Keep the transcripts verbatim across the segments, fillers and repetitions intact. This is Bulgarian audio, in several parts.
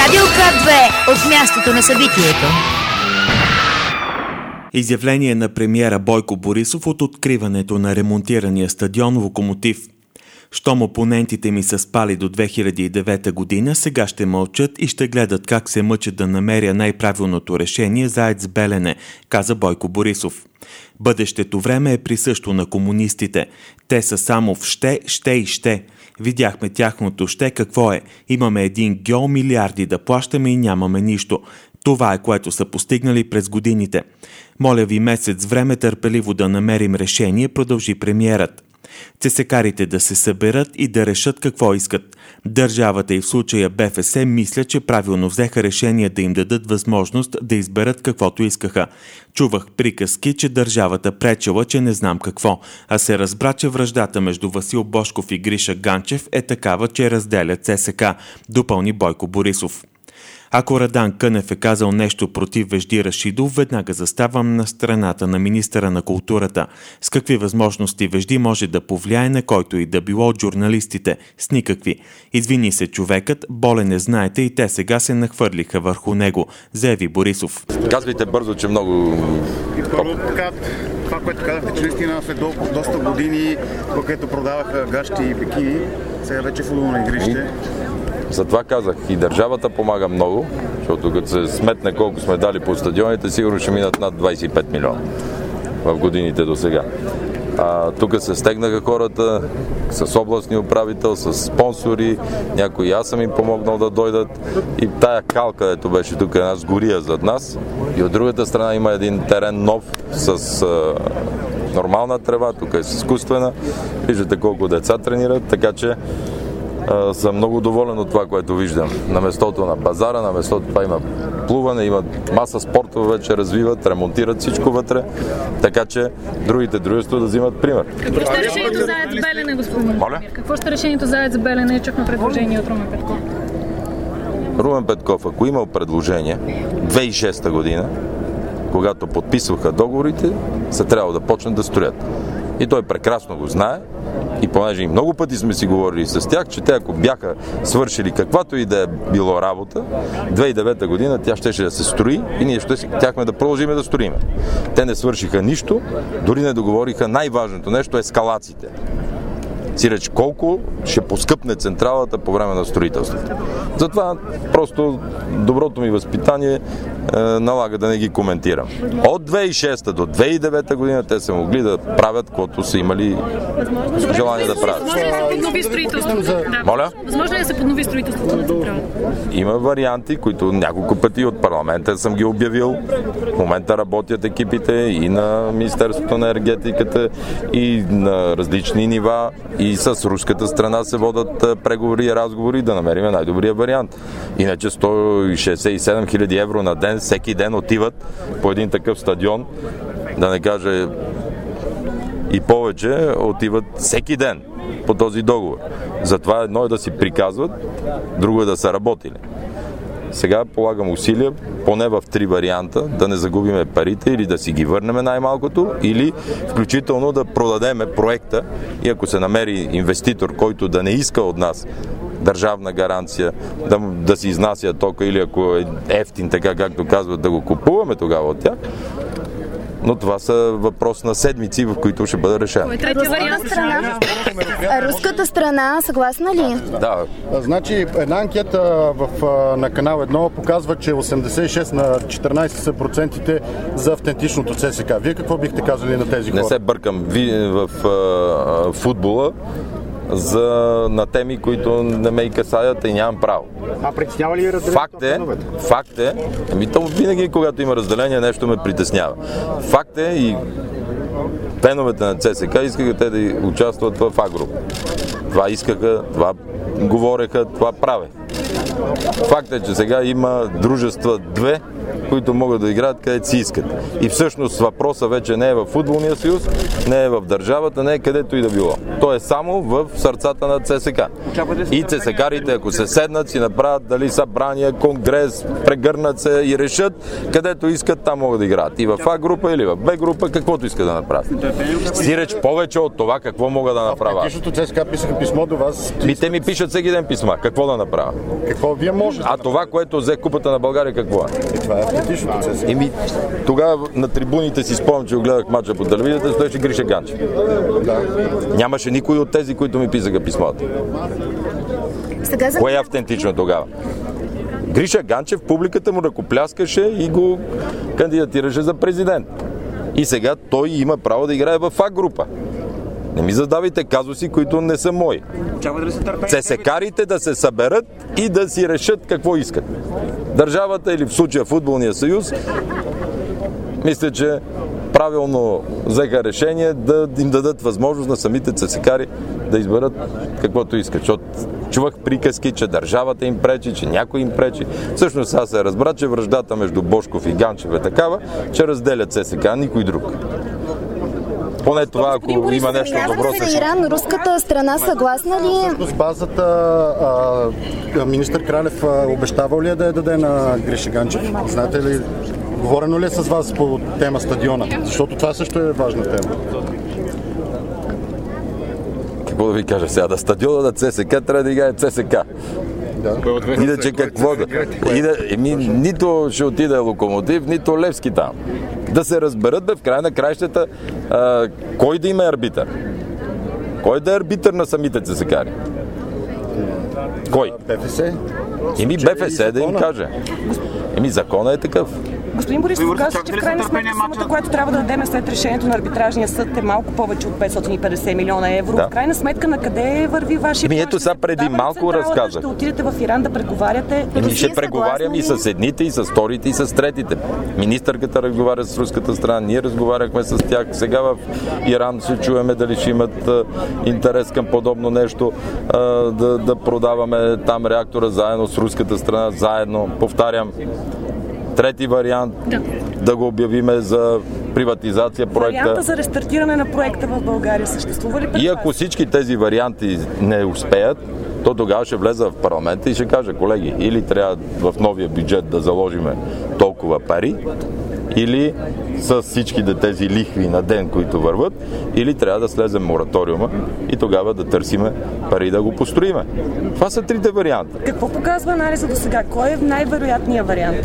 Радио К две от мястото на събитието. Изявление на премиера Бойко Борисов от откриването на ремонтирания стадион Локомотив. Щом опонентите ми са спали до две хиляди и девета година, сега ще мълчат и ще гледат как се мъчат да намеря най-правилното решение за АЕЦ Белене, каза Бойко Борисов. Бъдещето време е присъщо на комунистите. Те са само в ще, ще и ще. Видяхме тяхното ще какво е. Имаме един гьол милиарди да плащаме и нямаме нищо. Това е, което са постигнали през годините. Моля ви месец време търпеливо да намерим решение, продължи премиерът. Цесекарите да се съберат и да решат какво искат. Държавата и в случая БФС мисля, че правилно взеха решение да им дадат възможност да изберат каквото искаха. Чувах приказки, че държавата пречела, че не знам какво, а се разбра, че враждата между Васил Божков и Гриша Ганчев е такава, че разделя ЦСК, допълни Бойко Борисов. Ако Радан Кънев е казал нещо против Вежди Рашидов, веднага заставам на страната на министъра на културата. С какви възможности Вежди може да повлияе на който и да било от журналистите? С никакви. Извини се човекът, болен не знаете и те сега се нахвърлиха върху него, заяви Борисов. Казвайте бързо, че много... И първо така, това, което казахте, че наистина след доста години, когато продаваха гащи и бикини, сега вече футболно игрище. Затова казах, и държавата помага много, защото като се сметне колко сме дали по стадионите, сигурно ще минат над двадесет и пет милиона в годините до сега. А, тук се стегнаха хората с областни управител, с спонсори, някои аз съм им помогнал да дойдат и тая кал, където беше тук една сгория зад нас, и от другата страна има един терен нов с а, нормална трева, тук е с изкуствена, виждате колко деца тренират, така че Uh, съм много доволен от това, което виждам. На местото на пазара, на местото това има плуване, има маса спортове, вече развиват, ремонтират всичко вътре, така че другите дружества да взимат пример. Какво ще решението за АЕЦ Белене, господин? Моля? Какво ще решението за АЕЦ Белене? Чухме предложение от Румен Петков. Румен Петков, ако имал предложение, две хиляди и шеста година, когато подписваха договорите, се трябва да почнат да строят. И той прекрасно го знае. И понеже и много пъти сме си говорили с тях, че те ако бяха свършили каквато и да е било работа, две хиляди и девета година тя щеше да се строи и ние ще тяхме да продължим да строиме. Те не свършиха нищо, дори не договориха най-важното нещо – ескалациите. Сиреч колко ще поскъпне централата по време на строителството. Затова просто доброто ми възпитание е, налага да не ги коментирам. От две хиляди и шеста до две хиляди и девета година те са могли да правят каквото са имали желание да правят. Възможно ли да се поднови строителството? Моля? Възможно ли да се поднови строителството на централата? Има варианти, които няколко пъти от парламента съм ги обявил. В момента работят екипите и на Министерството на енергетиката, и на различни нива, и с руската страна се водят преговори и разговори да намерим най-добрия вариант. Иначе сто шестдесет и седем хиляди евро на ден, всеки ден отиват по един такъв стадион, да не кажа и повече, отиват всеки ден по този договор. Затова едно е да си приказват, друго е да са работили. Сега полагам усилия, поне в три варианта, да не загубиме парите или да си ги върнем най-малкото, или включително да продадеме проекта и ако се намери инвеститор, който да не иска от нас държавна гаранция, да, да си изнася тока, или ако е ефтин, така както казват, да го купуваме тогава от тях. Но това са въпрос на седмици, в които ще бъде решено. Руската страна, руската страна съгласна ли? Да. Значи, една анкета в, на канал едно показва, че осемдесет и шест на четиринадесет са процентите за автентичното ЦСКА. Вие какво бихте казали на тези хора? Не се бъркам в, в, в футбола за, на теми, които не ме и касаят и нямам право. А притеснява ли ви разделението? Факт е, факт е, ами то винаги, когато има разделение, нещо ме притеснява. Факт е и феновете на ЦСКА искаха те да участват в Агро. Това искаха, това говореха, това правех. Факт е, че сега има дружества две, които могат да играят където си искат. И всъщност въпросът вече не е в футболния съюз, не е в държавата, не е където и да било. То е само в сърцата на ЦСКА. И ЦСКАрите, ако се седнат, си направят дали събрания, конгрес, прегърнат се и решат, където искат, там могат да играят. И в А група или в Б група, каквото искат да направят. Сиреч повече от това, какво мога да направя. Автентичното ЦСКА писаха писмо до вас. И те ми пишат всеки ден писма. Какво да направя? Какво вие можете? А това, което взе Купата на България, какво е? И това е автентичното ЦСКА. Еми, тогава на трибуните си спомням, че го гледах мача по телевизията, стоеше Гриша Ганчев. Да. Нямаше никой от тези, които ми писаха писмата. Сега за... Кое е автентично тогава? Гриша Ганчев, публиката му ръкопляскаше и го кандидатираше за президент. И сега той има право да играе в А група. Не ми задавайте казуси, които не са мои. ЦСКарите да се съберат и да си решат какво искат. Държавата или в случая Футболния съюз, мисля, че правилно взеха решение да им дадат възможност на самите ЦСКари да изберат каквото искат. Защото чувах приказки, че държавата им пречи, че някой им пречи. Всъщност аз се разбра, че враждата между Божков и Ганчев е такава, че разделят ЦСКА, никой друг. Поне това, ако има нещо добро се Иран, руската страна съгласна ли? С базата а, министър Кралев обещавал ли е да я даде на Гриша Ганчев? Знаете ли, говорено ли е с вас по тема стадиона? Защото това също е важна тема. Какво да ви кажа сега? Да стадиона на ЦСКА трябва да играе ЦСКА. Да. Иначе какво да... Ида, еми, нито ще отиде Локомотив, нито Левски там. Да се разберат бе в края на краищата а, кой да има арбитър. Кой да е арбитър на самите ЦСКАри? Кой? БФС? Еми БФС да им каже. Еми законът е такъв. Господин Борисов каза, че в крайна сметка сумата, която трябва да дадем след решението на арбитражния съд е малко повече от петстотин и петдесет милиона евро. Да. В крайна сметка на къде върви вашия план? Ето сега преди малко разказах. Ще отидете в Иран да преговаряте? Еми ще преговарям и с едните, и с вторите, и с третите. Министърката разговаря с руската страна, ние разговаряхме с тях. Сега в Иран се чуваме дали ще имат а, интерес към подобно нещо, а, да, да продаваме там реактора заедно с руската страна, заедно. Повтарям, трети вариант да, да го обявиме за приватизация проекта. Варианта за рестартиране на проекта в България съществува ли пред И ако всички тези варианти не успеят, то тогава ще влезе в парламента и ще каже, колеги, или трябва в новия бюджет да заложиме толкова пари, или с всички тези лихви на ден, които върват, или трябва да слезем мораториума и тогава да търсиме пари да го построиме. Това са трите варианта. Какво показва анализа до сега? Кой е най-вероятният вариант?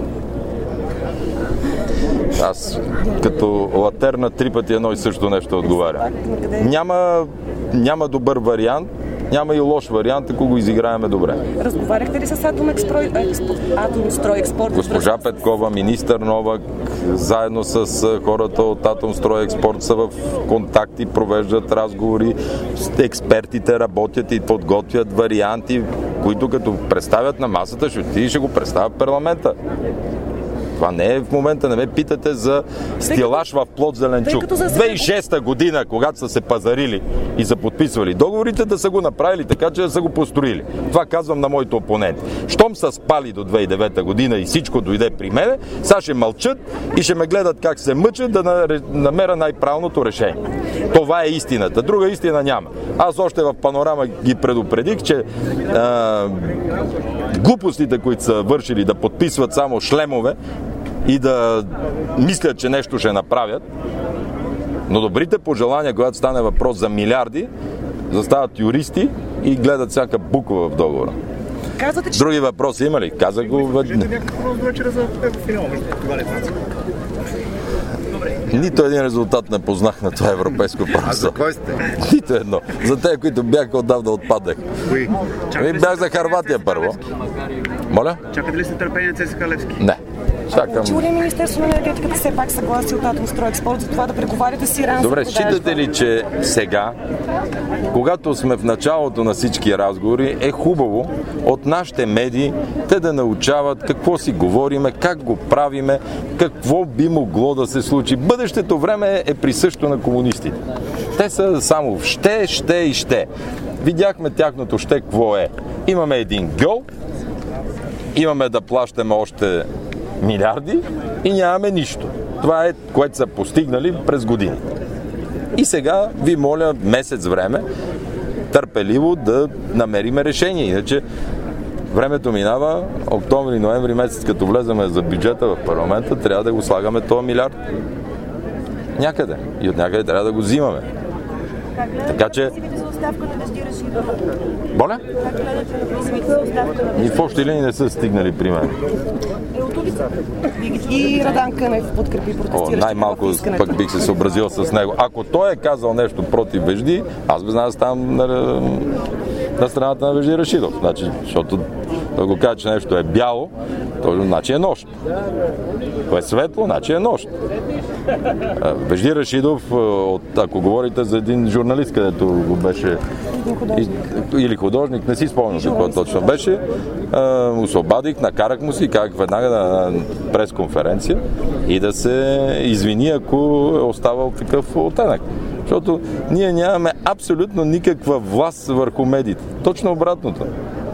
Аз като латерна три пъти едно и също нещо отговаря. Няма, няма добър вариант, няма и лош вариант, ако го изиграеме добре. Разговаряхте ли с Атомстройекспорт? Госпожа Петкова, министър Новак, заедно с хората от Атомстройекспорт са в контакти, провеждат разговори, експертите работят и подготвят варианти, които като представят на масата, ще отиде и ще го представят в парламента. Това не е в момента, не ме питате за стилаж в плод зеленчук. две хиляди и шеста година, когато са се пазарили и са подписвали договорите, да са го направили така, че да са го построили. Това казвам на моите опоненти. Щом са спали до две хиляди и девета година и всичко дойде при мене, сега ще мълчат и ще ме гледат как се мъчат да намеря най-правилното решение. Това е истината. Друга истина няма. Аз още в Панорама ги предупредих, че а, глупостите, които са вършили да подписват само шлемове и да мислят, че нещо ще направят, но добрите пожелания, когато стане въпрос за милиарди, застават юристи и гледат всяка буква в договора. Казвате, че... Други въпроси има ли? Казах го веднъж. Нито един резултат не познах на това европейско първенство. А за кой сте? Нито едно. За тези, които бяха отдавна отпаднах. Кои? Бях за Хърватия първо. Моля? Чакате ли с нетърпение ЦСКА Левски? Не. Чакам. Чули Министерство на енергетиката все пак съгласи от Атомстройекспорт за това да преговаряте с Иран? Добре, считате ли, че сега, когато сме в началото на всички разговори, е хубаво от нашите медии те да научават какво си говориме, как го правиме, какво би могло да се случи. Бъдещето време е присъщо на комунистите. Те са само ще, ще и ще. Видяхме тяхното ще какво е. Имаме един гол, имаме да плащаме още милиарди и нямаме нищо. Това е, което са постигнали през години. И сега ви моля месец време търпеливо да намериме решение. Иначе времето минава, октомври, ноември месец, като влеземе за бюджета в парламента, трябва да го слагаме този милиард някъде. И от някъде трябва да го взимаме. Така че оставка на Вежди Рашидов? Боля? Как гледате на призивите за оставка на Вежди? И в общи линии не са стигнали при мен. Е, от улицата. И Радан Кънев подкрепи протестиращите. Най-малко пък бих се съобразил с него. Ако той е казал нещо против Вежди, аз би знал да ставам на, на страната на Вежди Рашидов. Значи, защото той го каже, че нещо е бяло, то значи е нощ. То е светло, значи е нощ. Вежди Рашидов, ако говорите за един журналист, където го беше Художник. или художник, не си спомням какво точно беше, освободих, накарах му си, казах веднага на пресконференция и да се извини, ако е оставал такъв оттенък. Защото ние нямаме абсолютно никаква власт върху медиите. Точно обратното.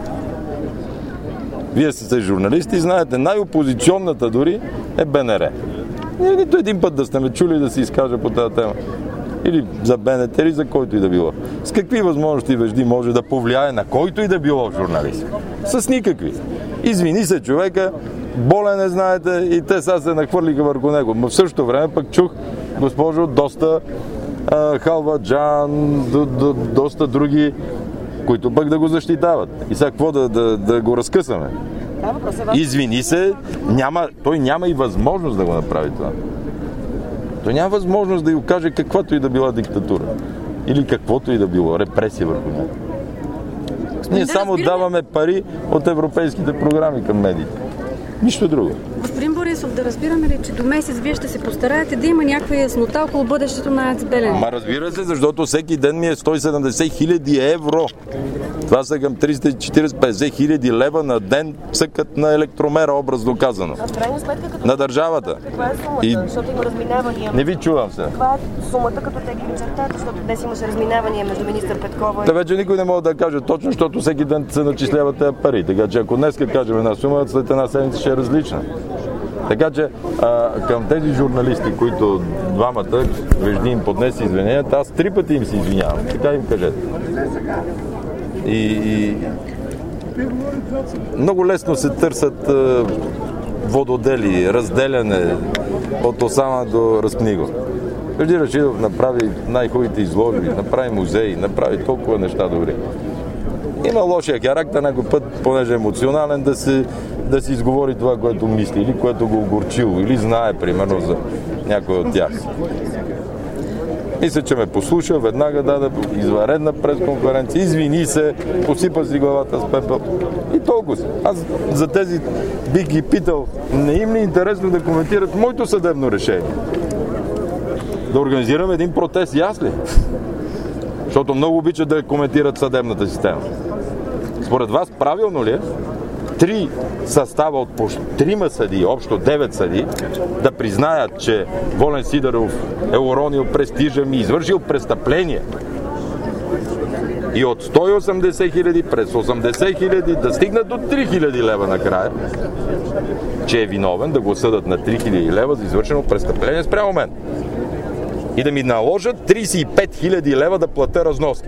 Вие сте журналисти и знаете, най-опозиционната дори е БНР. Ние нито един път да сте ме чули да се изкажа по тази тема. Или за БНТ, или за който и да било. С какви възможности Вежди може да повлияе на който и да било журналист? С никакви. Извини се човека, болен е, знаете, и те сега се нахвърлиха върху него. Но в същото време пък чух, госпожо, доста а, Халваджан, до, до, доста други, които пък да го защитават. И сега какво да, да, да го разкъсаме? Извини се, няма, той няма и възможност да го направи това. Той няма възможност да й окаже каквато и да била диктатура. Или каквото и да било, репресия върху него. Ние само даваме пари от европейските програми към медиите. Нищо друго. Господин Борисов, да разбираме ли, че до месец вие ще се постараете да има някаква яснота около бъдещето на АЕЦ Белене? Ма разбира се, защото всеки ден ми е сто и седемдесет хиляди евро. Това са към триста и четиридесет до петдесет хиляди лева на ден цъкът на електромера, образно казано. А в крайна сметка, като на държавата. Каква е сумата? И... Защото има разминавания. Не ви чувам се. Каква е сумата, като те ги очертаят? Защото днес имаше разминавания между министър Петкова и... Та вече никой не може да каже точно, защото всеки ден се начисляват тези пари. Така че ако днес кажем една сума, след една седмица ще е различна. Така че а, към тези журналисти, които двамата Вежди им поднесе извиненията, аз три пъти им се извинявам. Така им кажете. И, и много лесно се търсят а, вододели, разделяне от Осама до Разкниго. Вежди Рашидов направи най-хубавите изложби, направи музеи, направи толкова неща добри. Има лошия характер, някой път, понеже е емоционален, да се да си изговори това, което мисли, или което го огорчило, или знае, примерно, за някой от тях. Мисля, че ме послуша, веднага даде извънредна пресконференция, извини се, посипа си главата с пепел и толкова. Аз за тези бих ги питал, не им ли е интересно да коментират моето съдебно решение? Да организирам един протест, и аз ли? Защото много обичат да коментират съдебната система. Според вас правилно ли е три състава от по трима съдии, общо девет съдии, да признаят, че Волен Сидеров е уронил престижа ми, извършил престъпление и от сто и осемдесет хиляди през осемдесет хиляди да стигнат до три хиляди лева накрая, че е виновен, да го съдат на три хиляди лева за извършено престъпление спрямо мен. И да ми наложат тридесет и пет хиляди лева да платя разноски.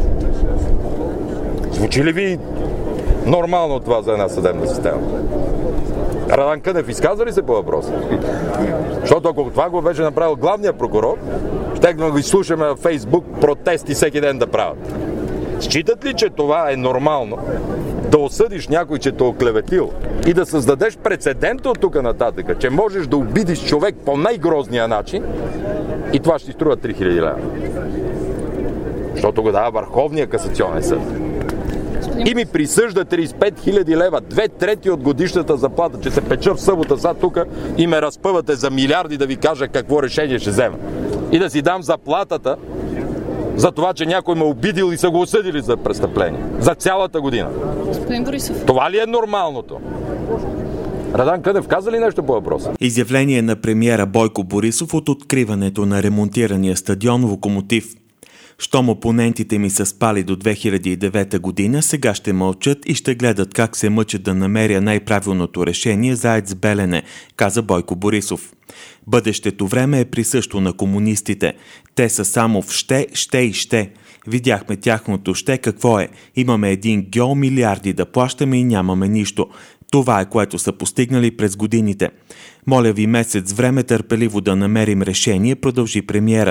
Звучи ли ви нормално това за една съдебна система? Радан Кънев изказа ли се по въпроса? Защото ако това го беше направил главният прокурор, ще да го изслушаме във Фейсбук протести всеки ден да правят. Считат ли, че това е нормално да осъдиш някой, че те оклеветил и да създадеш прецедент от тук нататък, че можеш да обидиш човек по най-грозния начин и това ще ти струва три хиляди лева? Защото го дава Върховния касационен съд. И ми присъжда тридесет и пет хиляди лева, две трети от годишната заплата, че се печа в събота са тук и ме разпъвате за милиарди да ви кажа какво решение ще взема. И да си дам заплатата за това, че някой ме обидил и са го осъдили за престъпление. За цялата година. Господин Борисов. Това ли е нормалното? Радан Кънев каза ли нещо по въпроса? Изявление на премиера Бойко Борисов от откриването на ремонтирания стадион Локомотив. Щом опонентите ми са спали до две хиляди и девета година, сега ще мълчат и ще гледат как се мъчат да намеря най-правилното решение за АЕЦ Белене, каза Бойко Борисов. Бъдещето време е присъщо на комунистите. Те са само в ще, ще и ще. Видяхме тяхното ще какво е. Имаме един гео милиарди да плащаме и нямаме нищо. Това е, което са постигнали през годините. Моля ви месец време търпеливо да намерим решение, продължи премиерът.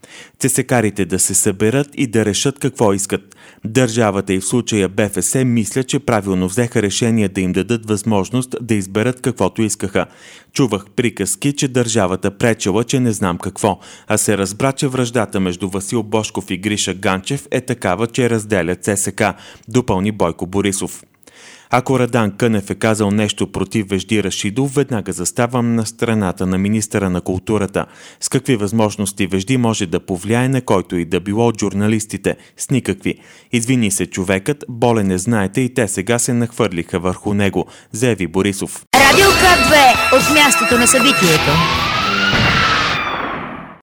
Цесекарите да се съберат и да решат какво искат. Държавата и в случая Б Ф С мисля, че правилно взеха решение да им дадат възможност да изберат каквото искаха. Чувах приказки, че държавата пречела, че не знам какво, а се разбра, че враждата между Васил Божков и Гриша Ганчев е такава, че разделя Ц С К, допълни Бойко Борисов. Ако Радан Кънев е казал нещо против Вежди Рашидов, веднага заставам на страната на министъра на културата. С какви възможности Вежди може да повлияе на който и да било от журналистите? С никакви. Извини се човекът, болен не знаете и те сега се нахвърлиха върху него, заяви Борисов. Радио К две от мястото на събитието.